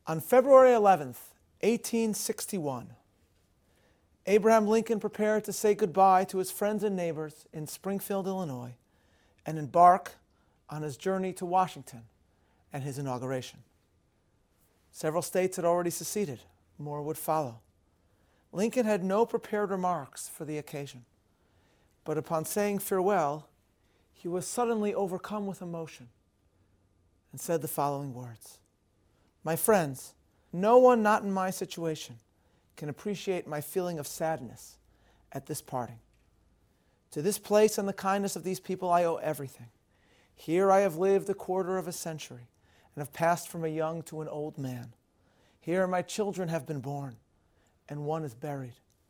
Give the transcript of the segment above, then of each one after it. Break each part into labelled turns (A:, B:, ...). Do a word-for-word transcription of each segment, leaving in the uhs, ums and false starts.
A: On February eleventh, eighteen sixty-one, Abraham Lincoln prepared to say goodbye to his friends and neighbors in Springfield, Illinois, and embark on his journey to Washington and his inauguration. Several states had already seceded. More would follow. Lincoln had no prepared remarks for the occasion, but upon saying farewell, he was suddenly overcome with emotion and said the following words: "My friends, no one not in my situation can appreciate my feeling of sadness at this parting. To this place and the kindness of these people I owe everything. Here I have lived a quarter of a century and have passed from a young to an old man. Here my children have been born, and one is buried.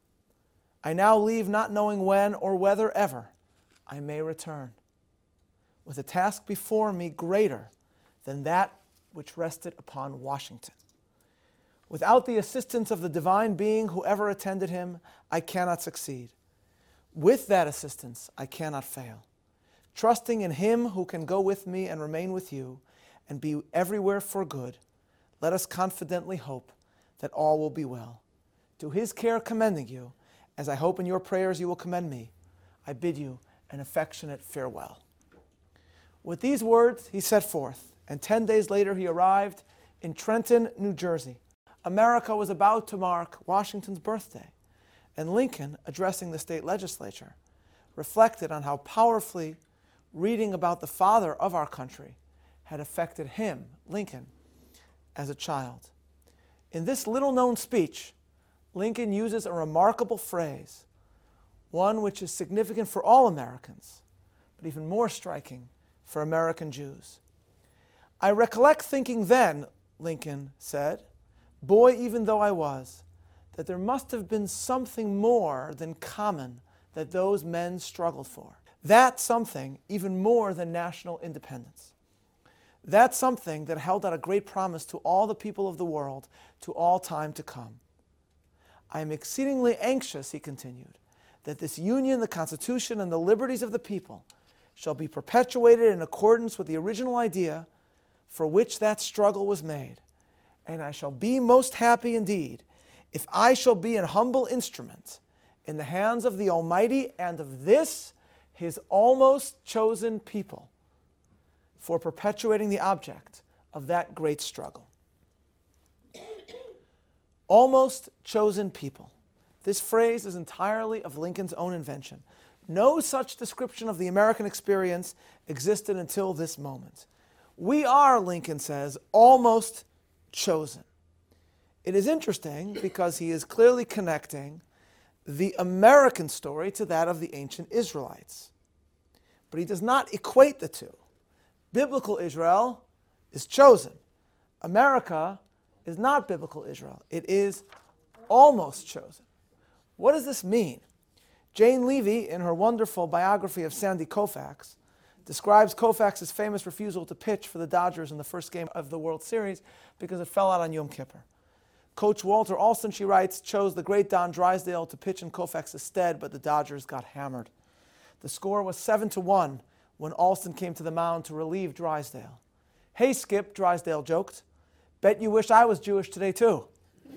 A: I now leave not knowing when or whether ever I may return, with a task before me greater than that which rested upon Washington. Without the assistance of the divine being who ever attended him, I cannot succeed. With that assistance, I cannot fail. Trusting in him who can go with me and remain with you and be everywhere for good, let us confidently hope that all will be well. To his care commending you, as I hope in your prayers you will commend me, I bid you an affectionate farewell." With these words, he set forth, and ten days later he arrived in Trenton, New Jersey. America was about to mark Washington's birthday, and Lincoln, addressing the state legislature, reflected on how powerfully reading about the father of our country had affected him, Lincoln, as a child. In this little-known speech, Lincoln uses a remarkable phrase, one which is significant for all Americans, but even more striking for American Jews. "I recollect thinking then," Lincoln said, "boy even though I was, that there must have been something more than common that those men struggled for. That something even more than national independence. That something that held out a great promise to all the people of the world, to all time to come. I am exceedingly anxious," he continued, "that this Union, the Constitution, and the liberties of the people shall be perpetuated in accordance with the original idea for which that struggle was made. And I shall be most happy indeed if I shall be an humble instrument in the hands of the Almighty and of this, his almost chosen people, for perpetuating the object of that great struggle." Almost chosen people. This phrase is entirely of Lincoln's own invention. No such description of the American experience existed until this moment. We are, Lincoln says, almost chosen. It is interesting because he is clearly connecting the American story to that of the ancient Israelites. But he does not equate the two. Biblical Israel is chosen. America is not biblical Israel. It is almost chosen. What does this mean? Jane Levy, in her wonderful biography of Sandy Koufax, describes Koufax's famous refusal to pitch for the Dodgers in the first game of the World Series because it fell out on Yom Kippur. Coach Walter Alston, she writes, chose the great Don Drysdale to pitch in Koufax's stead, but the Dodgers got hammered. The score was seven to one when Alston came to the mound to relieve Drysdale. "Hey, Skip," Drysdale joked, "bet you wish I was Jewish today, too."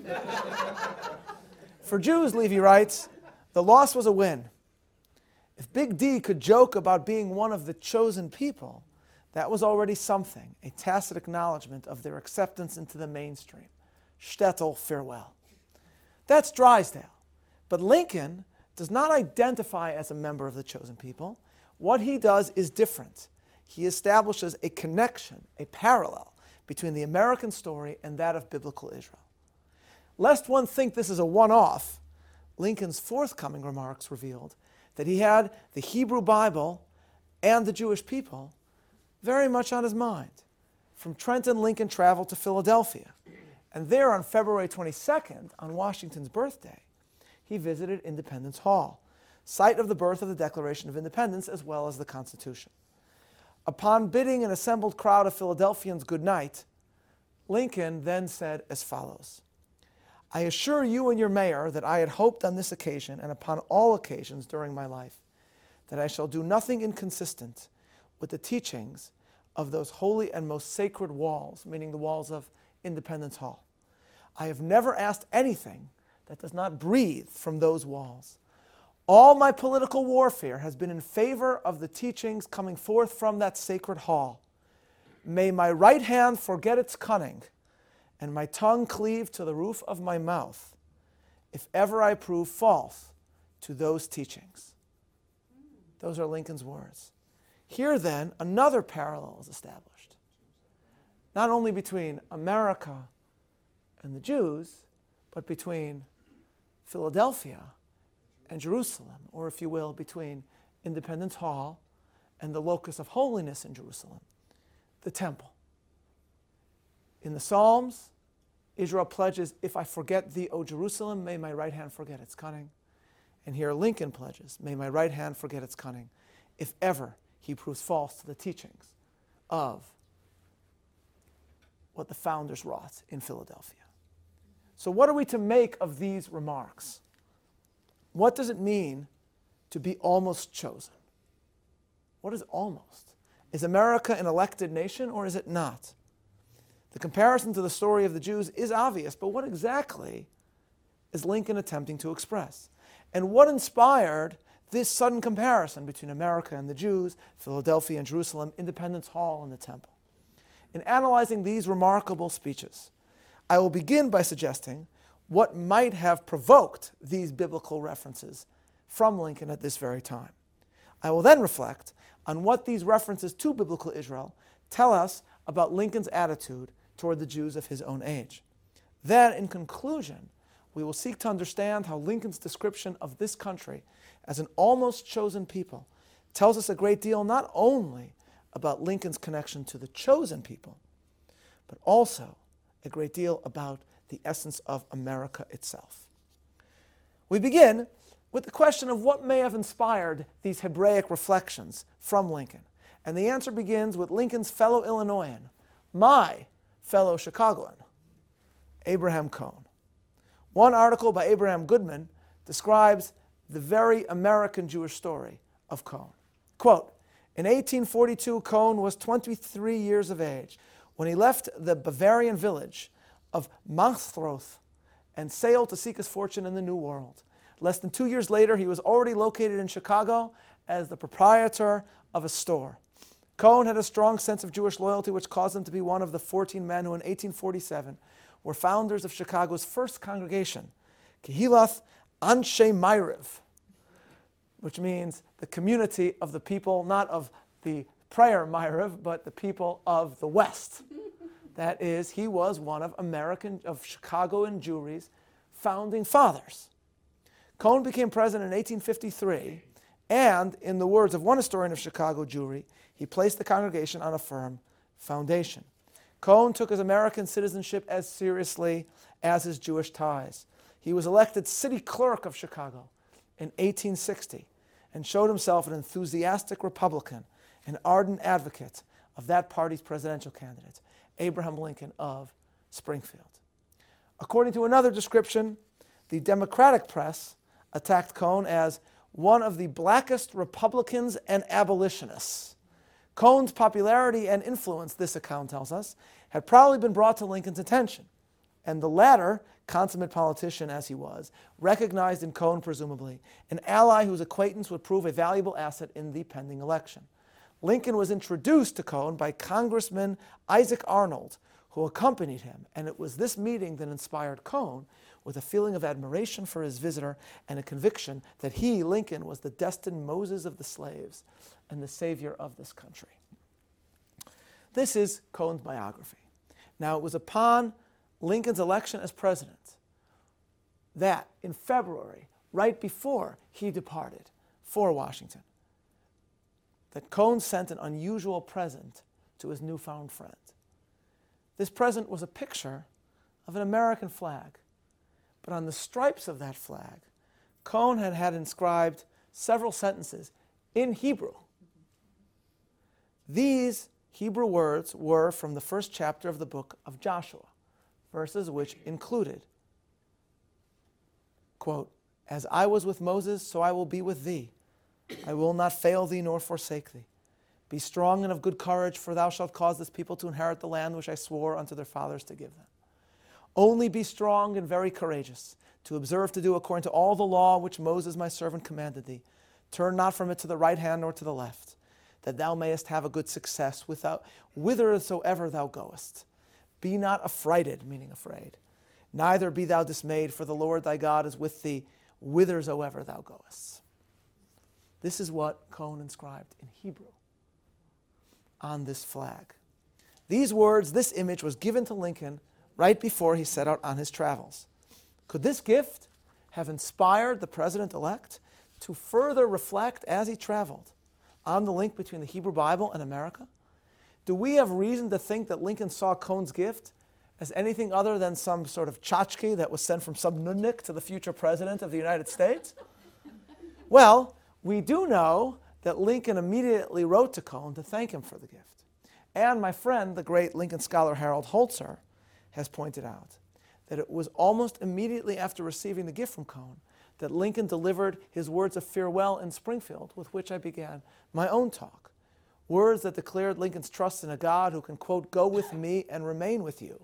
A: For Jews, Levy writes, the loss was a win. If Big D could joke about being one of the chosen people, that was already something, a tacit acknowledgement of their acceptance into the mainstream. Shtetl, farewell. That's Drysdale. But Lincoln does not identify as a member of the chosen people. What he does is different. He establishes a connection, a parallel, between the American story and that of biblical Israel. Lest one think this is a one-off, Lincoln's forthcoming remarks revealed that he had the Hebrew Bible and the Jewish people very much on his mind. From Trenton, Lincoln traveled to Philadelphia, and there on February twenty-second, on Washington's birthday, he visited Independence Hall, site of the birth of the Declaration of Independence as well as the Constitution. Upon bidding an assembled crowd of Philadelphians good night, Lincoln then said as follows: "I assure you and your mayor that I had hoped on this occasion and upon all occasions during my life that I shall do nothing inconsistent with the teachings of those holy and most sacred walls," meaning the walls of Independence Hall. I have never asked anything that does not breathe from those walls. All my political warfare has been in favor of the teachings coming forth from that sacred hall. May my right hand forget its cunning, and my tongue cleave to the roof of my mouth, if ever I prove false to those teachings. Those are Lincoln's words. Here then, another parallel is established, not only between America and the Jews, but between Philadelphia and Jerusalem, or if you will, between Independence Hall and the locus of holiness in Jerusalem, the temple. In the Psalms, Israel pledges, if I forget thee, O Jerusalem, may my right hand forget its cunning. And here Lincoln pledges, may my right hand forget its cunning, if ever he proves false to the teachings of what the founders wrought in Philadelphia. So what are we to make of these remarks? What does it mean to be almost chosen? What is almost? Is America an elected nation or is it not? The comparison to the story of the Jews is obvious, but what exactly is Lincoln attempting to express? And what inspired this sudden comparison between America and the Jews, Philadelphia and Jerusalem, Independence Hall and the Temple? In analyzing these remarkable speeches, I will begin by suggesting what might have provoked these biblical references from Lincoln at this very time. I will then reflect on what these references to biblical Israel tell us about Lincoln's attitude toward the Jews of his own age. Then, in conclusion, we will seek to understand how Lincoln's description of this country as an almost chosen people tells us a great deal not only about Lincoln's connection to the chosen people, but also a great deal about the essence of America itself. We begin with the question of what may have inspired these Hebraic reflections from Lincoln. And the answer begins with Lincoln's fellow Illinoisan, my fellow Chicagoan, Abraham Cohn. One article by Abraham Goodman describes the very American Jewish story of Cohn. Quote, in eighteen forty-two, Cohn was twenty-three years of age when he left the Bavarian village of Mangstroth and sailed to seek his fortune in the New World. Less than two years later, he was already located in Chicago as the proprietor of a store. Cohn had a strong sense of Jewish loyalty, which caused him to be one of the fourteen men who in eighteen forty-seven were founders of Chicago's first congregation, Kehilath Anshe Ma'ariv, which means the community of the people, not of the prayer Ma'ariv, but the people of the West. That is, he was one of American, of Chicagoan Jewry's founding fathers. Cohn became president in eighteen fifty-three, and in the words of one historian of Chicago Jewry, he placed the congregation on a firm foundation. Cohn took his American citizenship as seriously as his Jewish ties. He was elected city clerk of Chicago in eighteen sixty and showed himself an enthusiastic Republican, an ardent advocate of that party's presidential candidate, Abraham Lincoln of Springfield. According to another description, the Democratic press attacked Cohn as one of the blackest Republicans and abolitionists. Cohn's popularity and influence, this account tells us, had probably been brought to Lincoln's attention, and the latter, consummate politician as he was, recognized in Cohn, presumably, an ally whose acquaintance would prove a valuable asset in the pending election. Lincoln was introduced to Cohn by Congressman Isaac Arnold, who accompanied him, and it was this meeting that inspired Cohn with a feeling of admiration for his visitor and a conviction that he, Lincoln, was the destined Moses of the slaves and the savior of this country. This is Cohn's biography. Now, it was upon Lincoln's election as president that in February, right before he departed for Washington, that Cohn sent an unusual present to his newfound friend. This present was a picture of an American flag, but on the stripes of that flag, Cohn had had inscribed several sentences in Hebrew. These Hebrew words were from the first chapter of the book of Joshua, verses which included, quote, as I was with Moses, so I will be with thee. I will not fail thee nor forsake thee. Be strong and of good courage, for thou shalt cause this people to inherit the land which I swore unto their fathers to give them. Only be strong and very courageous, to observe to do according to all the law which Moses my servant commanded thee. Turn not from it to the right hand nor to the left, that thou mayest have a good success without, whithersoever thou goest. Be not affrighted, meaning afraid, neither be thou dismayed, for the Lord thy God is with thee whithersoever thou goest. This is what Cohn inscribed in Hebrew on this flag. These words, this image was given to Lincoln right before he set out on his travels. Could this gift have inspired the president-elect to further reflect as he traveled on the link between the Hebrew Bible and America? Do we have reason to think that Lincoln saw Cohn's gift as anything other than some sort of tchotchke that was sent from some nudnik to the future president of the United States? Well, we do know that Lincoln immediately wrote to Cohn to thank him for the gift. And my friend, the great Lincoln scholar Harold Holzer, has pointed out that it was almost immediately after receiving the gift from Cohn that Lincoln delivered his words of farewell in Springfield, with which I began my own talk. Words that declared Lincoln's trust in a God who can, quote, go with me and remain with you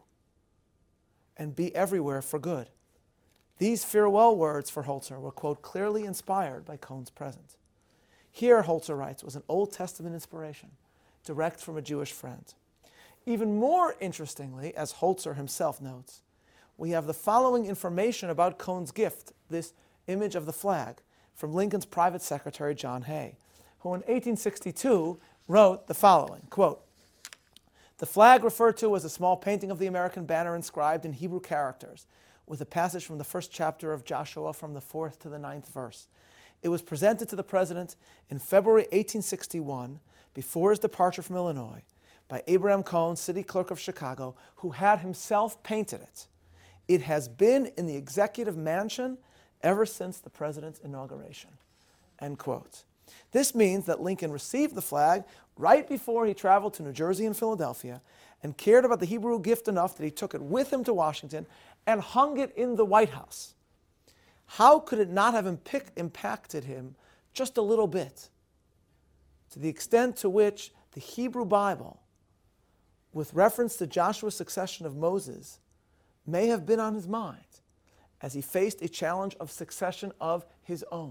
A: and be everywhere for good. These farewell words for Holzer were, quote, clearly inspired by Cohn's presence. Here, Holzer writes, was an Old Testament inspiration, direct from a Jewish friend. Even more interestingly, as Holzer himself notes, we have the following information about Cohn's gift, this image of the flag, from Lincoln's private secretary, John Hay, who in eighteen sixty-two wrote the following, quote, the flag referred to was a small painting of the American banner inscribed in Hebrew characters, with a passage from the first chapter of Joshua from the fourth to the ninth verse. It was presented to the President in February eighteen sixty-one, before his departure from Illinois, by Abraham Cohn, city clerk of Chicago, who had himself painted it. It has been in the executive mansion ever since the President's inauguration, end quote. This means that Lincoln received the flag right before he traveled to New Jersey and Philadelphia and cared about the Hebrew gift enough that he took it with him to Washington and hung it in the White House. How could it not have impic- impacted him just a little bit? To the extent to which the Hebrew Bible, with reference to Joshua's succession of Moses, may have been on his mind as he faced a challenge of succession of his own.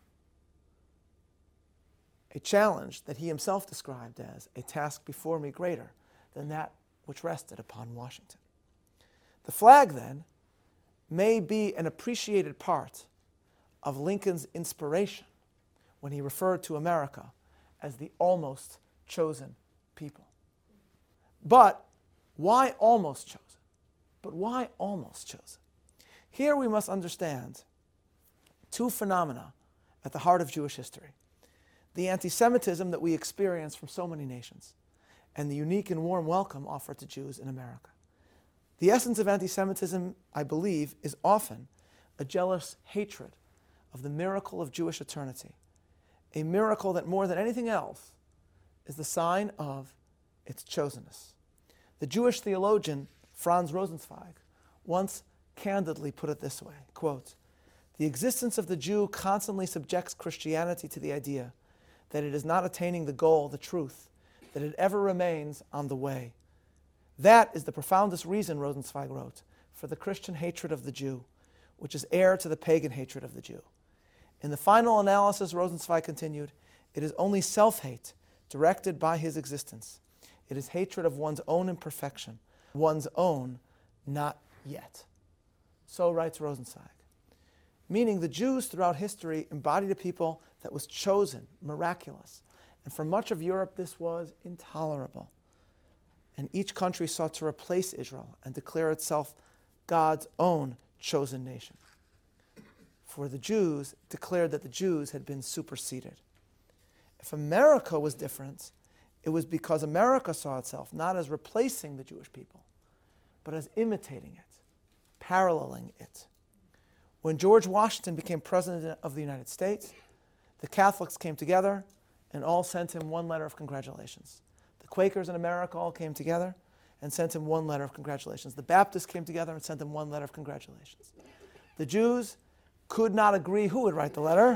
A: A challenge that he himself described as a task before me greater than that which rested upon Washington. The flag, then, may be an appreciated part of Lincoln's inspiration when he referred to America as the almost chosen people. But why almost chosen? But why almost chosen? Here we must understand two phenomena at the heart of Jewish history: the anti-Semitism that we experience from so many nations, and the unique and warm welcome offered to Jews in America. The essence of anti-Semitism, I believe, is often a jealous hatred of the miracle of Jewish eternity, a miracle that more than anything else is the sign of its chosenness. The Jewish theologian Franz Rosenzweig once candidly put it this way, quote, the existence of the Jew constantly subjects Christianity to the idea that it is not attaining the goal, the truth, that it ever remains on the way. That is the profoundest reason, Rosenzweig wrote, for the Christian hatred of the Jew, which is heir to the pagan hatred of the Jew. In the final analysis, Rosenzweig continued, it is only self-hate directed by his existence. It is hatred of one's own imperfection, one's own not yet. So writes Rosenzweig. Meaning the Jews throughout history embodied a people that was chosen, miraculous. And for much of Europe, this was intolerable. And each country sought to replace Israel and declare itself God's own chosen nation. For the Jews declared that the Jews had been superseded. If America was different, it was because America saw itself not as replacing the Jewish people, but as imitating it, paralleling it. When George Washington became president of the United States, the Catholics came together and all sent him one letter of congratulations. The Quakers in America all came together and sent him one letter of congratulations. The Baptists came together and sent him one letter of congratulations. The Jews could not agree who would write the letter,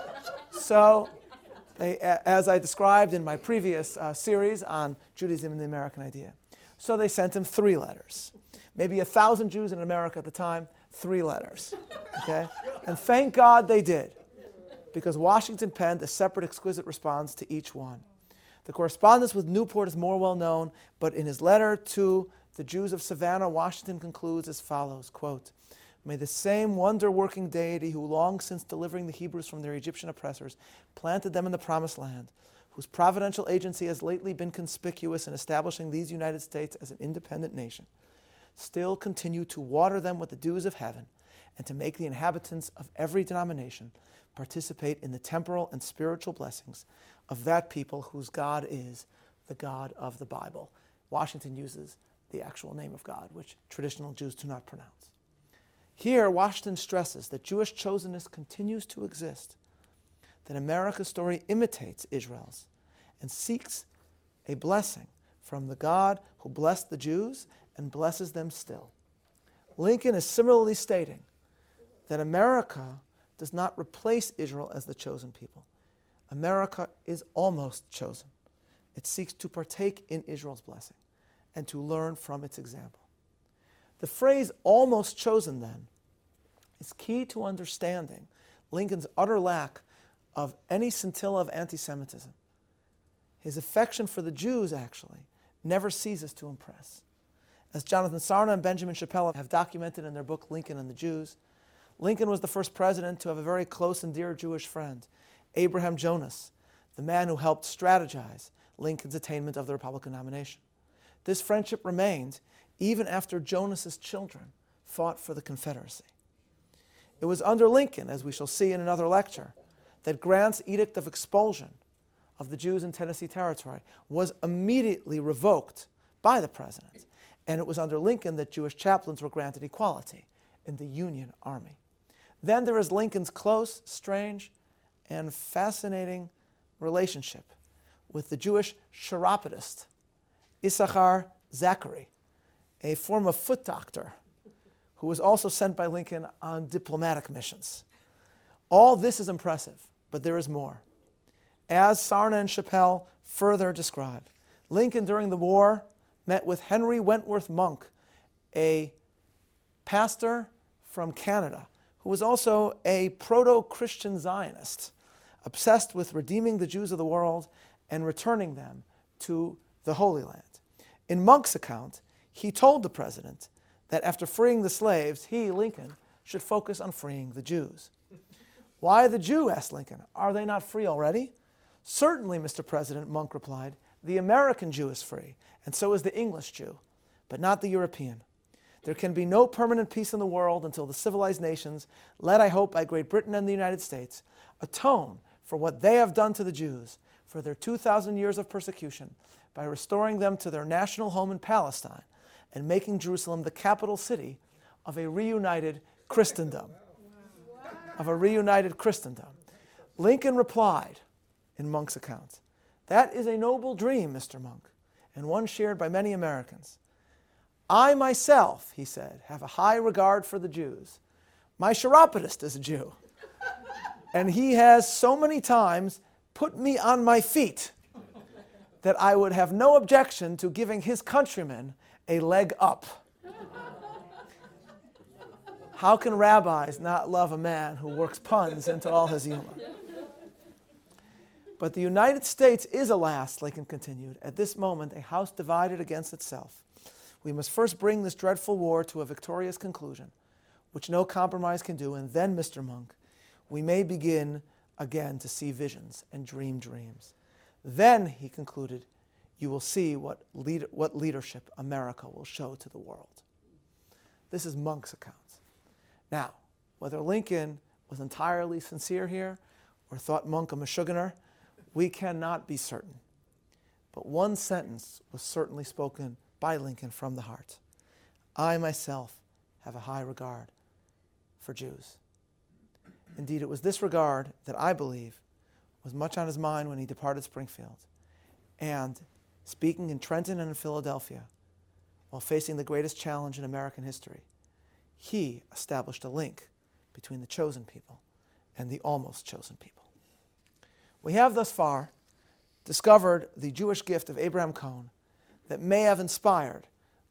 A: so they, as I described in my previous uh, series on Judaism and the American Idea, so they sent him three letters. maybe a thousand Jews in America at the time, three letters. Okay? And thank God they did, because Washington penned a separate, exquisite response to each one. The correspondence with Newport is more well known, but in his letter to the Jews of Savannah, Washington concludes as follows, quote, "May the same wonder-working deity who long since delivering the Hebrews from their Egyptian oppressors planted them in the promised land, whose providential agency has lately been conspicuous in establishing these United States as an independent nation, still continue to water them with the dews of heaven and to make the inhabitants of every denomination participate in the temporal and spiritual blessings of that people whose God is the God of the Bible." Washington uses the actual name of God, which traditional Jews do not pronounce. Here, Washington stresses that Jewish chosenness continues to exist, that America's story imitates Israel's and seeks a blessing from the God who blessed the Jews and blesses them still. Lincoln is similarly stating that America does not replace Israel as the chosen people. America is almost chosen. It seeks to partake in Israel's blessing and to learn from its example. The phrase "almost chosen," then, is key to understanding Lincoln's utter lack of any scintilla of anti-Semitism. His affection for the Jews, actually, never ceases to impress. As Jonathan Sarna and Benjamin Chappell have documented in their book Lincoln and the Jews, Lincoln was the first president to have a very close and dear Jewish friend, Abraham Jonas, the man who helped strategize Lincoln's attainment of the Republican nomination. This friendship remained even after Jonas's children fought for the Confederacy. It was under Lincoln, as we shall see in another lecture, that Grant's edict of expulsion of the Jews in Tennessee Territory was immediately revoked by the president. And it was under Lincoln that Jewish chaplains were granted equality in the Union Army. Then there is Lincoln's close, strange, and fascinating relationship with the Jewish chiropodist, Issachar Zachary, a former foot doctor who was also sent by Lincoln on diplomatic missions. All this is impressive, but there is more. As Sarna and Chappell further describe, Lincoln during the war met with Henry Wentworth Monk, a pastor from Canada, who was also a proto-Christian Zionist, obsessed with redeeming the Jews of the world and returning them to the Holy Land. In Monk's account, he told the president that after freeing the slaves, he, Lincoln, should focus on freeing the Jews. "Why the Jew?" asked Lincoln. "Are they not free already?" "Certainly, Mister President," Monk replied. "The American Jew is free, and so is the English Jew, but not the European. There can be no permanent peace in the world until the civilized nations, led, I hope, by Great Britain and the United States, atone for what they have done to the Jews, for their two thousand years of persecution, by restoring them to their national home in Palestine and making Jerusalem the capital city of a reunited Christendom." Of a reunited Christendom. Lincoln replied, in Monk's account, "That is a noble dream, Mister Monk, and one shared by many Americans. I myself," he said, "have a high regard for the Jews. My chiropodist is a Jew, and he has so many times put me on my feet that I would have no objection to giving his countrymen a leg up." How can rabbis not love a man who works puns into all his humor? But the United States is, alas, Lincoln continued, at this moment a house divided against itself. We must first bring this dreadful war to a victorious conclusion, which no compromise can do, and then, Mister Monk, we may begin again to see visions and dream dreams. Then, he concluded, you will see what, lead, what leadership America will show to the world. This is Monk's account. Now, whether Lincoln was entirely sincere here or thought Monk a Meshuggah, we cannot be certain. But one sentence was certainly spoken by Lincoln from the heart. I myself have a high regard for Jews. Indeed, it was this regard that I believe was much on his mind when he departed Springfield. And speaking in Trenton and in Philadelphia, while facing the greatest challenge in American history, he established a link between the chosen people and the almost chosen people. We have thus far discovered the Jewish gift of Abraham Cohen that may have inspired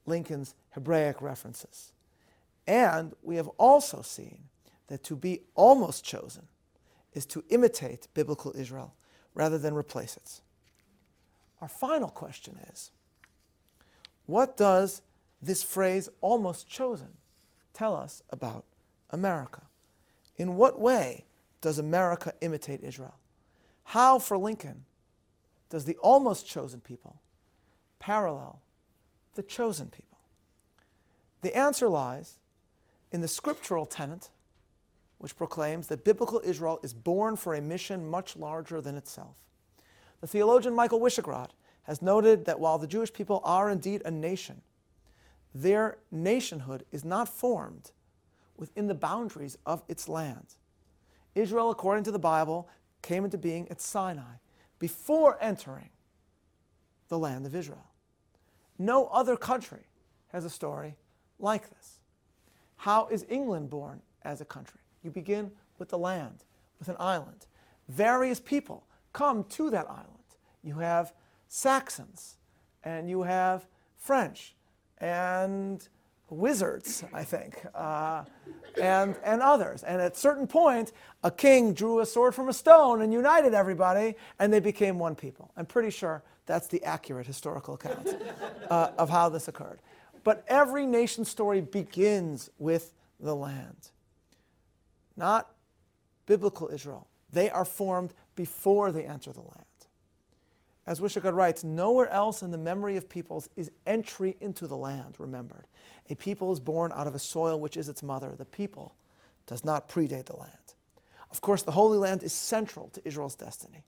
A: Lincoln's Hebraic references. And we have also seen that to be almost chosen is to imitate biblical Israel rather than replace it. Our final question is, what does this phrase, almost chosen, tell us about America? In what way does America imitate Israel? How, for Lincoln, does the almost chosen people parallel the chosen people? The answer lies in the scriptural tenet, which proclaims that biblical Israel is born for a mission much larger than itself. The theologian Michael Wishograd has noted that while the Jewish people are indeed a nation, their nationhood is not formed within the boundaries of its land. Israel, according to the Bible, came into being at Sinai before entering the land of Israel. No other country has a story like this. How is England born as a country? You begin with the land, with an island. Various people come to that island. You have Saxons, and you have French, and wizards, I think, uh, and, and others. And at a certain point, a king drew a sword from a stone and united everybody, and they became one people. I'm pretty sure that's the accurate historical account uh, of how this occurred. But every nation story begins with the land. Not biblical Israel. They are formed before they enter the land. As Wishograd writes, nowhere else in the memory of peoples is entry into the land remembered. A people is born out of a soil which is its mother. The people does not predate the land. Of course, the Holy Land is central to Israel's destiny.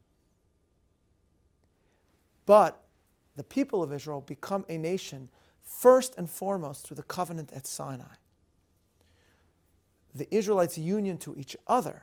A: But the people of Israel become a nation first and foremost through the covenant at Sinai. The Israelites' union to each other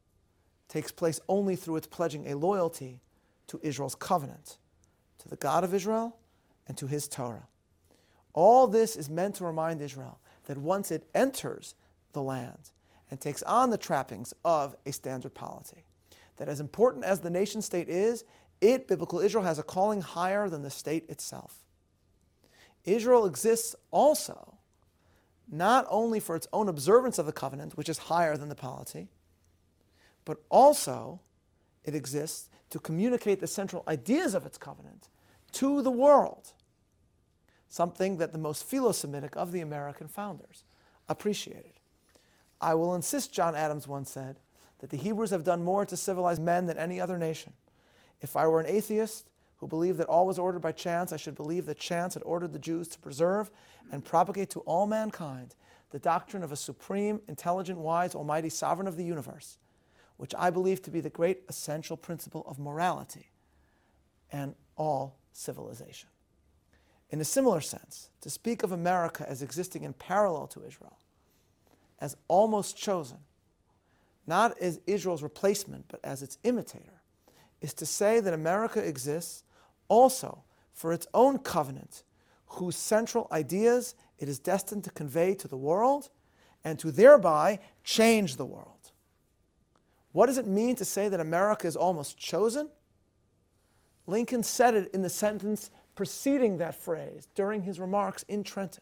A: takes place only through its pledging a loyalty to Israel's covenant, to the God of Israel and to his Torah. All this is meant to remind Israel that once it enters the land and takes on the trappings of a standard polity, that as important as the nation state is, it, biblical Israel, has a calling higher than the state itself. Israel exists also not only for its own observance of the covenant, which is higher than the polity, but also it exists to communicate the central ideas of its covenant to the world, something that the most philo-Semitic of the American founders appreciated. I will insist, John Adams once said, that the Hebrews have done more to civilize men than any other nation. If I were an atheist who believed that all was ordered by chance, I should believe that chance had ordered the Jews to preserve and propagate to all mankind the doctrine of a supreme, intelligent, wise, almighty sovereign of the universe, which I believe to be the great essential principle of morality and all civilization. In a similar sense, to speak of America as existing in parallel to Israel, as almost chosen, not as Israel's replacement, but as its imitator, is to say that America exists also for its own covenant, whose central ideas it is destined to convey to the world and to thereby change the world. What does it mean to say that America is almost chosen? Lincoln said it in the sentence preceding that phrase during his remarks in Trenton.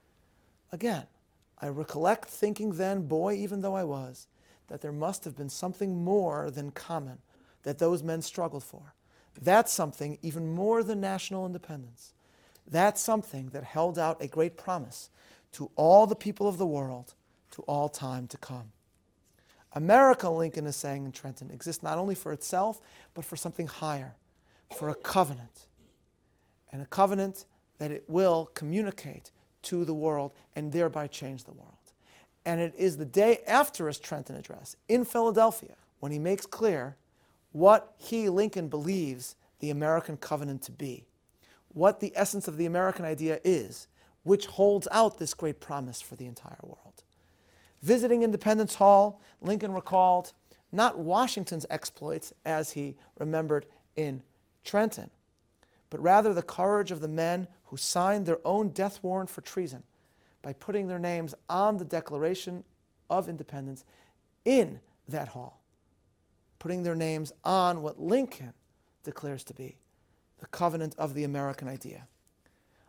A: Again, I recollect thinking then, boy even though I was, that there must have been something more than common that those men struggled for. That something even more than national independence. That something that held out a great promise to all the people of the world, to all time to come. America, Lincoln is saying in Trenton, exists not only for itself, but for something higher, for a covenant. And a covenant that it will communicate to the world and thereby change the world. And it is the day after his Trenton address in Philadelphia when he makes clear what he, Lincoln, believes the American covenant to be, what the essence of the American idea is, which holds out this great promise for the entire world. Visiting Independence Hall, Lincoln recalled not Washington's exploits as he remembered in Trenton, but rather the courage of the men who signed their own death warrant for treason by putting their names on the Declaration of Independence in that hall, putting their names on what Lincoln declares to be the covenant of the American idea.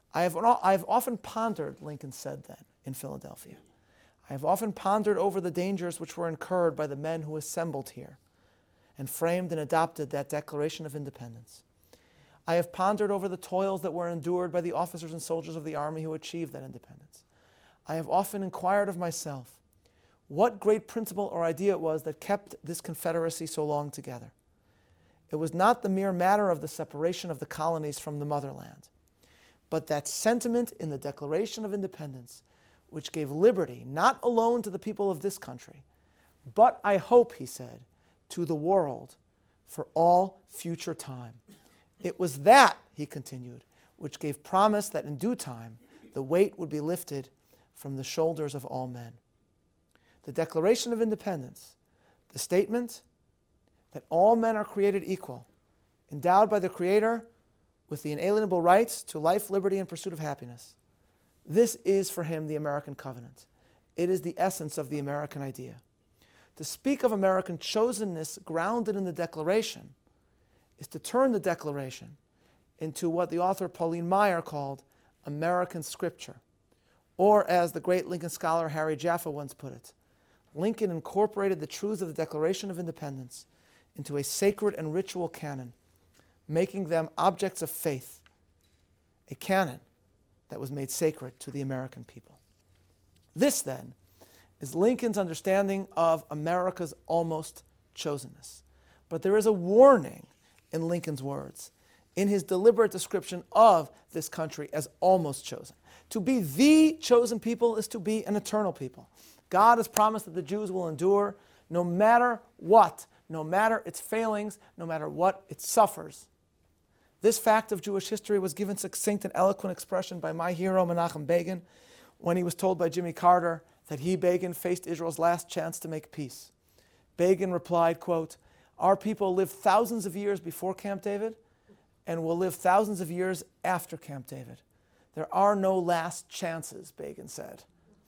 A: I have, I have often pondered, Lincoln said then in Philadelphia, I have often pondered over the dangers which were incurred by the men who assembled here and framed and adopted that Declaration of Independence. I have pondered over the toils that were endured by the officers and soldiers of the army who achieved that independence. I have often inquired of myself what great principle or idea it was that kept this Confederacy so long together. It was not the mere matter of the separation of the colonies from the motherland, but that sentiment in the Declaration of Independence which gave liberty not alone to the people of this country, but, I hope, he said, to the world for all future time. It was that, he continued, which gave promise that in due time the weight would be lifted from the shoulders of all men. The Declaration of Independence, the statement that all men are created equal, endowed by the Creator with the inalienable rights to life, liberty, and pursuit of happiness. This is for him the American covenant. It is the essence of the American idea. To speak of American chosenness grounded in the Declaration is to turn the Declaration into what the author Pauline Maier called American scripture, or as the great Lincoln scholar Harry Jaffa once put it, Lincoln incorporated the truths of the Declaration of Independence into a sacred and ritual canon, making them objects of faith, a canon that was made sacred to the American people. This, then, is Lincoln's understanding of America's almost chosenness. But there is a warning in Lincoln's words, in his deliberate description of this country as almost chosen. To be the chosen people is to be an eternal people. God has promised that the Jews will endure no matter what, no matter its failings, no matter what it suffers. This fact of Jewish history was given succinct and eloquent expression by my hero Menachem Begin when he was told by Jimmy Carter that he, Begin, faced Israel's last chance to make peace. Begin replied, quote, "Our people lived thousands of years before Camp David and will live thousands of years after Camp David. There are no last chances," Begin said,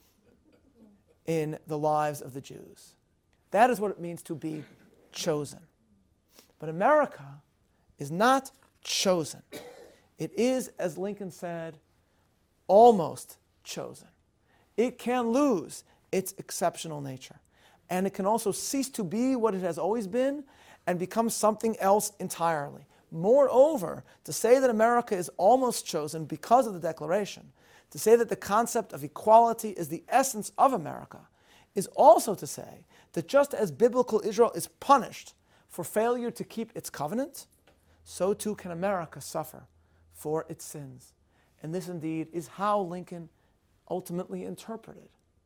A: in the lives of the Jews. That is what it means to be chosen. But America is not chosen. It is, as Lincoln said, almost chosen. It can lose its exceptional nature, and it can also cease to be what it has always been and become something else entirely. Moreover, to say that America is almost chosen because of the Declaration, to say that the concept of equality is the essence of America, is also to say that just as biblical Israel is punished for failure to keep its covenant, so too can America suffer for its sins. And this indeed is how Lincoln ultimately interpreted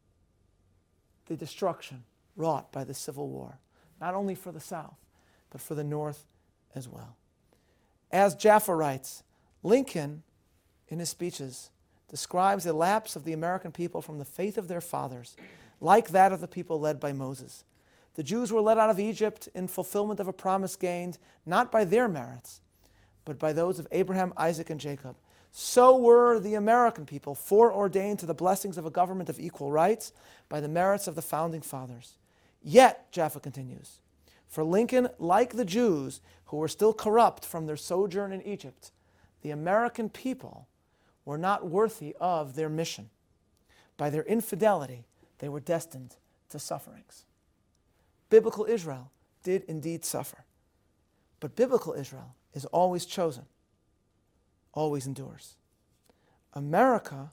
A: the destruction wrought by the Civil War, not only for the South, but for the North as well. As Jaffa writes, Lincoln, in his speeches, describes a lapse of the American people from the faith of their fathers, like that of the people led by Moses. The Jews were led out of Egypt in fulfillment of a promise gained not by their merits, but by those of Abraham, Isaac, and Jacob. So were the American people foreordained to the blessings of a government of equal rights by the merits of the founding fathers. Yet, Jaffa continues, for Lincoln, like the Jews who were still corrupt from their sojourn in Egypt, the American people were not worthy of their mission. By their infidelity, they were destined to sufferings. Biblical Israel did indeed suffer. But biblical Israel is always chosen, always endures. America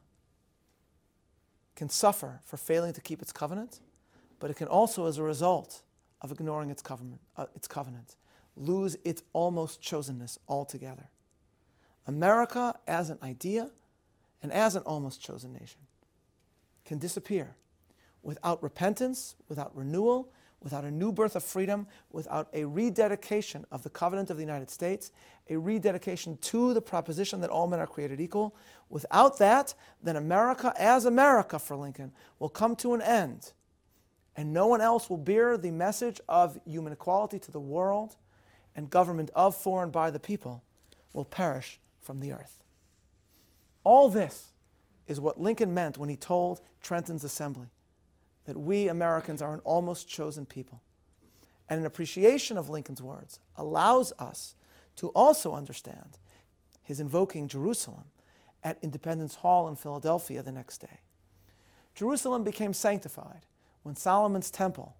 A: can suffer for failing to keep its covenant, but it can also, as a result of ignoring its covenant, uh, its covenant, lose its almost chosenness altogether. America, as an idea and as an almost chosen nation, can disappear without repentance, without renewal, without a new birth of freedom, without a rededication of the covenant of the United States, a rededication to the proposition that all men are created equal. Without that, then America, as America for Lincoln, will come to an end, and no one else will bear the message of human equality to the world, and government of, for, and by the people will perish from the earth. All this is what Lincoln meant when he told Trenton's Assembly that we Americans are an almost chosen people. And an appreciation of Lincoln's words allows us to also understand his invoking Jerusalem at Independence Hall in Philadelphia the next day. Jerusalem became sanctified when Solomon's temple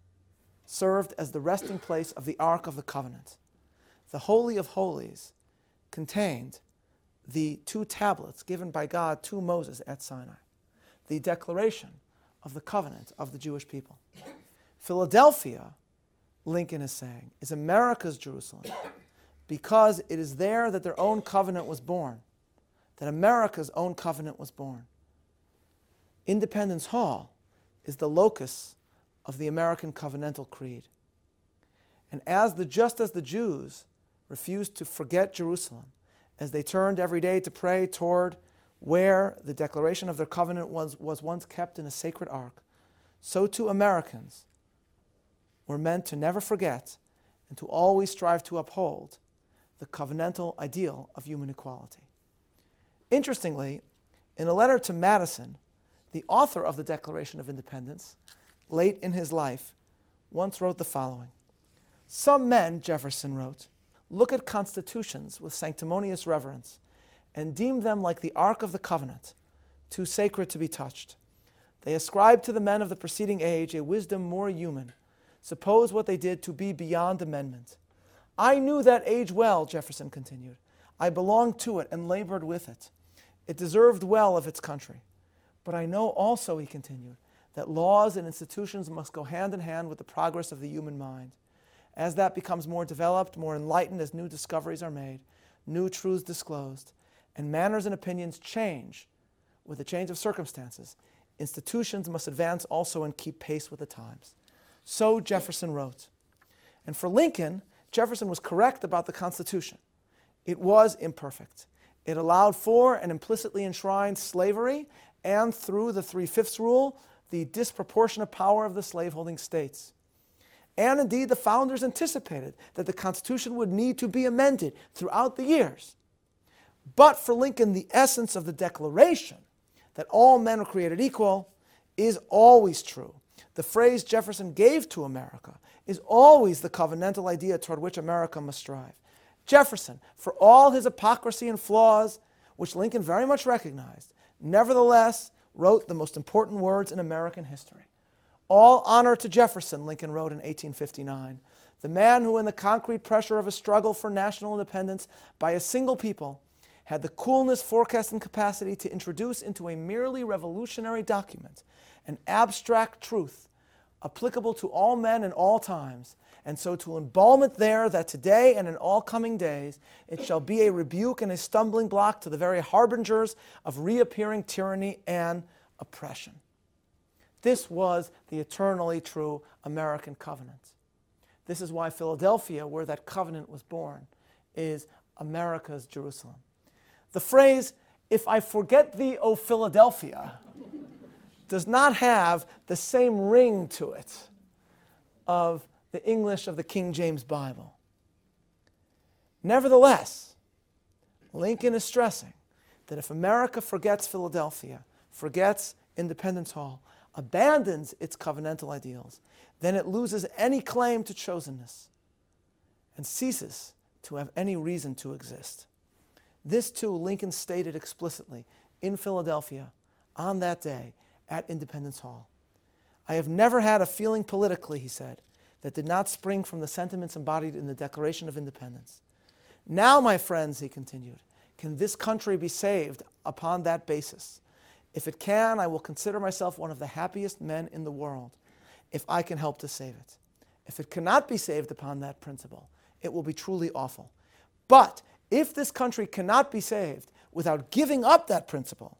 A: served as the resting place of the Ark of the Covenant. The Holy of Holies contained the two tablets given by God to Moses at Sinai, the declaration of the covenant of the Jewish people. Philadelphia, Lincoln is saying, is America's Jerusalem because it is there that their own covenant was born, that America's own covenant was born. Independence Hall is the locus of the American covenantal creed. And as the just as the Jews refused to forget Jerusalem, as they turned every day to pray toward where the declaration of their covenant was, was once kept in a sacred ark, so too Americans were meant to never forget and to always strive to uphold the covenantal ideal of human equality. Interestingly, in a letter to Madison, the author of the Declaration of Independence, late in his life, once wrote the following. Some men, Jefferson wrote, look at constitutions with sanctimonious reverence and deem them like the Ark of the Covenant, too sacred to be touched. They ascribe to the men of the preceding age a wisdom more human. Suppose what they did to be beyond amendment. I knew that age well, Jefferson continued. I belonged to it and labored with it. It deserved well of its country. But I know also, he continued, that laws and institutions must go hand in hand with the progress of the human mind. As that becomes more developed, more enlightened, as new discoveries are made, new truths disclosed, and manners and opinions change with the change of circumstances, institutions must advance also and keep pace with the times. So Jefferson wrote. And for Lincoln, Jefferson was correct about the Constitution. It was imperfect. It allowed for and implicitly enshrined slavery and, through the three-fifths rule, the disproportionate power of the slaveholding states. And indeed, the founders anticipated that the Constitution would need to be amended throughout the years. But for Lincoln, the essence of the Declaration, that all men are created equal, is always true. The phrase Jefferson gave to America is always the covenantal idea toward which America must strive. Jefferson, for all his hypocrisy and flaws, which Lincoln very much recognized, nevertheless wrote the most important words in American history. All honor to Jefferson, Lincoln wrote in eighteen fifty-nine, the man who in the concrete pressure of a struggle for national independence by a single people had the coolness, forecast, and capacity to introduce into a merely revolutionary document an abstract truth applicable to all men in all times, and so to embalm it there that today and in all coming days it shall be a rebuke and a stumbling block to the very harbingers of reappearing tyranny and oppression. This was the eternally true American covenant. This is why Philadelphia, where that covenant was born, is America's Jerusalem. The phrase, "If I forget thee, O Philadelphia," does not have the same ring to it of the English of the King James Bible. Nevertheless, Lincoln is stressing that if America forgets Philadelphia, forgets Independence Hall, abandons its covenantal ideals, then it loses any claim to chosenness and ceases to have any reason to exist. This, too, Lincoln stated explicitly in Philadelphia on that day at Independence Hall. I have never had a feeling politically, he said, that did not spring from the sentiments embodied in the Declaration of Independence. Now, my friends, he continued, can this country be saved upon that basis? If it can, I will consider myself one of the happiest men in the world, if I can help to save it. If it cannot be saved upon that principle, it will be truly awful. But if this country cannot be saved without giving up that principle,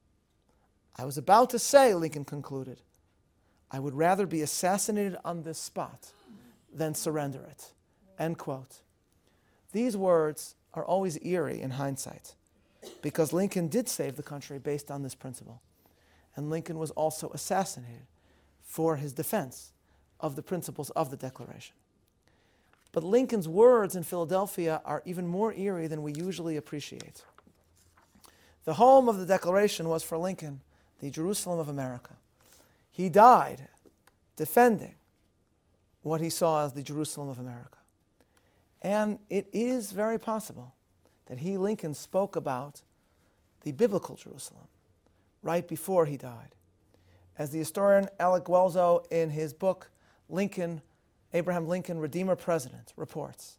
A: I was about to say, Lincoln concluded, I would rather be assassinated on this spot than surrender it. End quote. These words are always eerie in hindsight, because Lincoln did save the country based on this principle. And Lincoln was also assassinated for his defense of the principles of the Declaration. But Lincoln's words in Philadelphia are even more eerie than we usually appreciate. The home of the Declaration was for Lincoln the Jerusalem of America. He died defending what he saw as the Jerusalem of America. And it is very possible that he, Lincoln, spoke about the biblical Jerusalem, right before he died. As the historian Alec Guelzo, in his book Lincoln, Abraham Lincoln, Redeemer President, reports,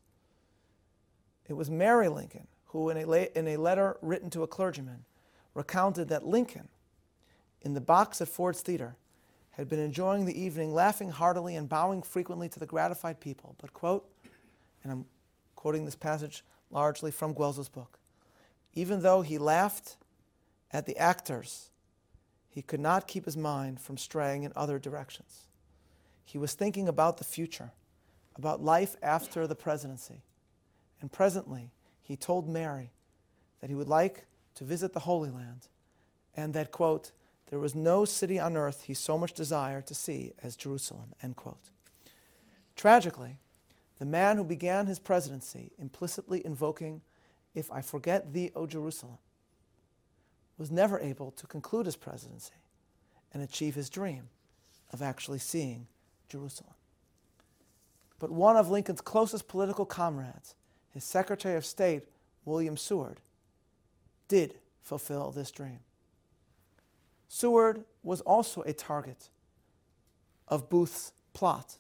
A: it was Mary Lincoln who, in a, la- in a letter written to a clergyman, recounted that Lincoln, in the box at Ford's Theater, had been enjoying the evening, laughing heartily and bowing frequently to the gratified people. But, quote, and I'm quoting this passage largely from Guelzo's book, even though he laughed at the actors, he could not keep his mind from straying in other directions. He was thinking about the future, about life after the presidency. And presently, he told Mary that he would like to visit the Holy Land, and that, quote, there was no city on earth he so much desired to see as Jerusalem, end quote. Tragically, the man who began his presidency implicitly invoking, if I forget thee, O Jerusalem, was never able to conclude his presidency and achieve his dream of actually seeing Jerusalem. But one of Lincoln's closest political comrades, his Secretary of State, William Seward, did fulfill this dream. Seward was also a target of Booth's plot.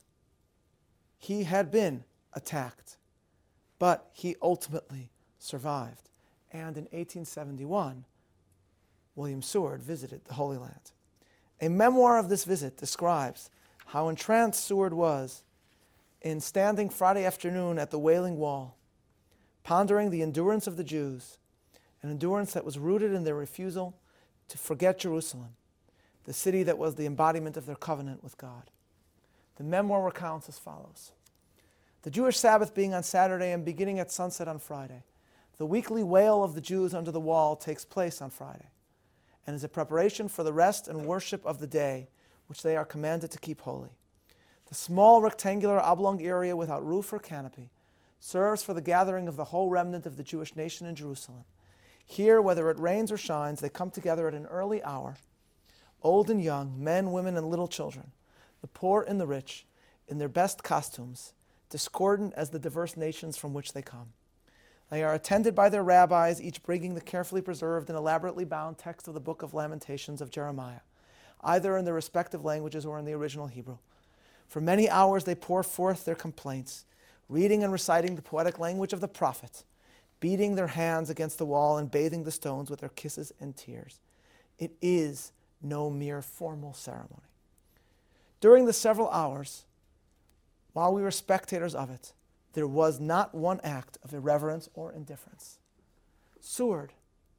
A: He had been attacked, but he ultimately survived. And in eighteen seventy-one, William Seward visited the Holy Land. A memoir of this visit describes how entranced Seward was in standing Friday afternoon at the Wailing Wall, pondering the endurance of the Jews, an endurance that was rooted in their refusal to forget Jerusalem, the city that was the embodiment of their covenant with God. The memoir recounts as follows. The Jewish Sabbath being on Saturday and beginning at sunset on Friday, the weekly wail of the Jews under the wall takes place on Friday and is a preparation for the rest and worship of the day, which they are commanded to keep holy. The small rectangular oblong area without roof or canopy serves for the gathering of the whole remnant of the Jewish nation in Jerusalem. Here, whether it rains or shines, they come together at an early hour, old and young, men, women, and little children, the poor and the rich, in their best costumes, discordant as the diverse nations from which they come. They are attended by their rabbis, each bringing the carefully preserved and elaborately bound text of the Book of Lamentations of Jeremiah, either in their respective languages or in the original Hebrew. For many hours they pour forth their complaints, reading and reciting the poetic language of the prophet, beating their hands against the wall and bathing the stones with their kisses and tears. It is no mere formal ceremony. During the several hours, while we were spectators of it, there was not one act of irreverence or indifference. Seward,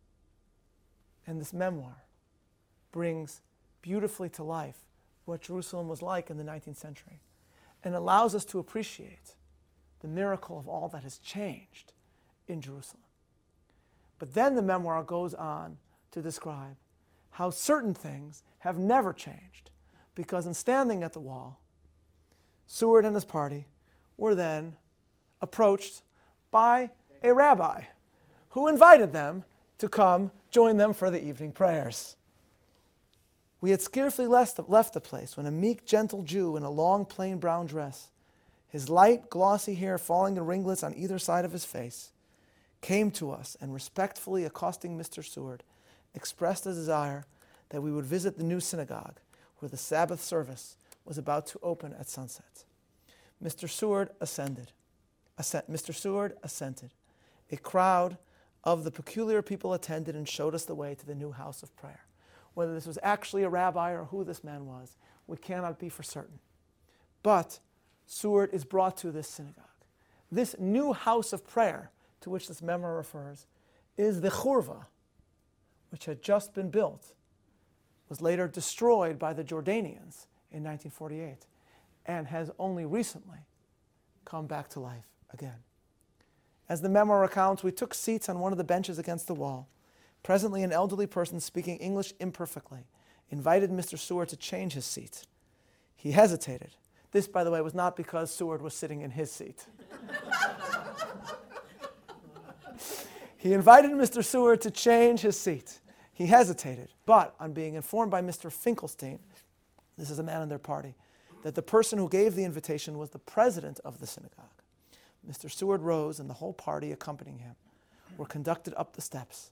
A: in this memoir, brings beautifully to life what Jerusalem was like in the nineteenth century and allows us to appreciate the miracle of all that has changed in Jerusalem. But then the memoir goes on to describe how certain things have never changed, because in standing at the wall, Seward and his party were then approached by a rabbi who invited them to come join them for the evening prayers. We had scarcely left the place when a meek, gentle Jew in a long, plain brown dress, his light, glossy hair falling in ringlets on either side of his face, came to us and, respectfully accosting Mister Seward, expressed a desire that we would visit the new synagogue where the Sabbath service was about to open at sunset. Mister Seward ascended. Assent, Mister Seward assented. A crowd of the peculiar people attended and showed us the way to the new house of prayer. Whether this was actually a rabbi or who this man was, we cannot be for certain. But Seward is brought to this synagogue. This new house of prayer to which this memoir refers is the churva, which had just been built, was later destroyed by the Jordanians in nineteen forty-eight, and has only recently come back to life again. As the memoir recounts, we took seats on one of the benches against the wall. Presently, an elderly person speaking English imperfectly invited Mister Seward to change his seat. He hesitated. This, by the way, was not because Seward was sitting in his seat. He invited Mister Seward to change his seat. He hesitated, but on being informed by Mister Finkelstein, this is a man in their party, that the person who gave the invitation was the president of the synagogue, Mister Seward rose and the whole party accompanying him were conducted up the steps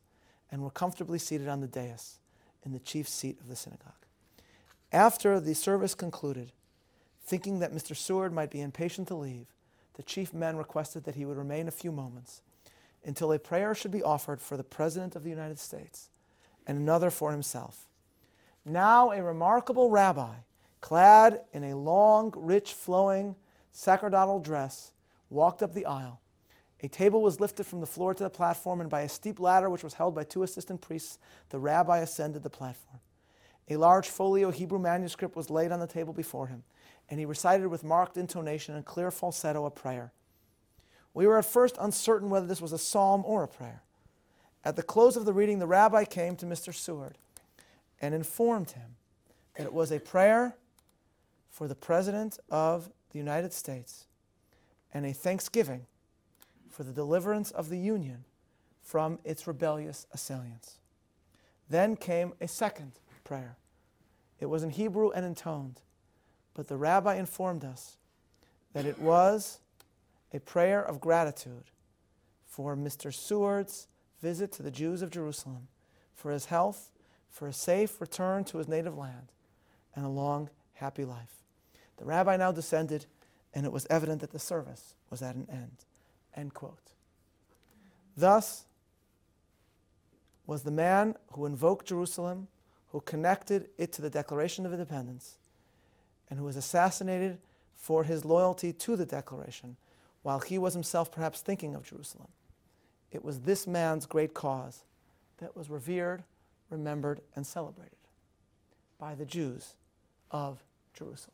A: and were comfortably seated on the dais in the chief seat of the synagogue. After the service concluded, thinking that Mister Seward might be impatient to leave, the chief men requested that he would remain a few moments until a prayer should be offered for the President of the United States and another for himself. Now a remarkable rabbi, clad in a long, rich, flowing, sacerdotal dress, walked up the aisle. A table was lifted from the floor to the platform, and by a steep ladder which was held by two assistant priests, the rabbi ascended the platform. A large folio Hebrew manuscript was laid on the table before him, and he recited with marked intonation and clear falsetto a prayer. We were at first uncertain whether this was a psalm or a prayer. At the close of the reading, the rabbi came to Mister Seward and informed him that it was a prayer for the President of the United States and a thanksgiving for the deliverance of the Union from its rebellious assailants. Then came a second prayer. It was in Hebrew and intoned, but the rabbi informed us that it was a prayer of gratitude for Mister Seward's visit to the Jews of Jerusalem, for his health, for a safe return to his native land, and a long, happy life. The rabbi now descended, and it was evident that the service was at an end. End quote. Thus was the man who invoked Jerusalem, who connected it to the Declaration of Independence, and who was assassinated for his loyalty to the Declaration, while he was himself perhaps thinking of Jerusalem. It was this man's great cause that was revered, remembered, and celebrated by the Jews of Jerusalem.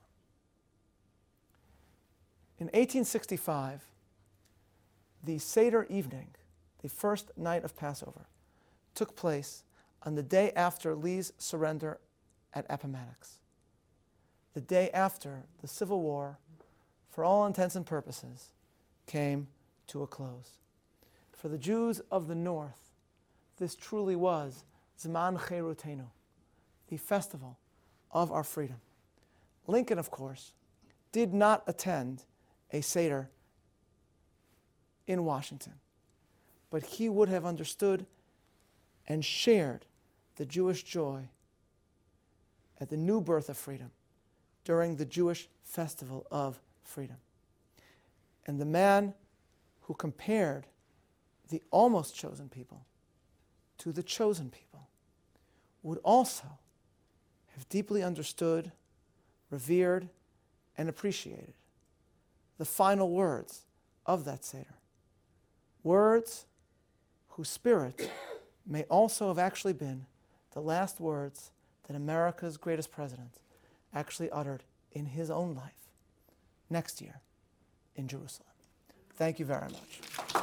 A: In eighteen sixty-five, the Seder evening, the first night of Passover, took place on the day after Lee's surrender at Appomattox. The day after the Civil War, for all intents and purposes, came to a close. For the Jews of the North, this truly was Zman Cherutenu, the festival of our freedom. Lincoln, of course, did not attend a Seder in Washington, but he would have understood and shared the Jewish joy at the new birth of freedom during the Jewish festival of freedom. And the man who compared the almost chosen people to the chosen people would also have deeply understood, revered, and appreciated the final words of that Seder. Words whose spirit may also have actually been the last words that America's greatest president actually uttered in his own life next year in Jerusalem. Thank you very much.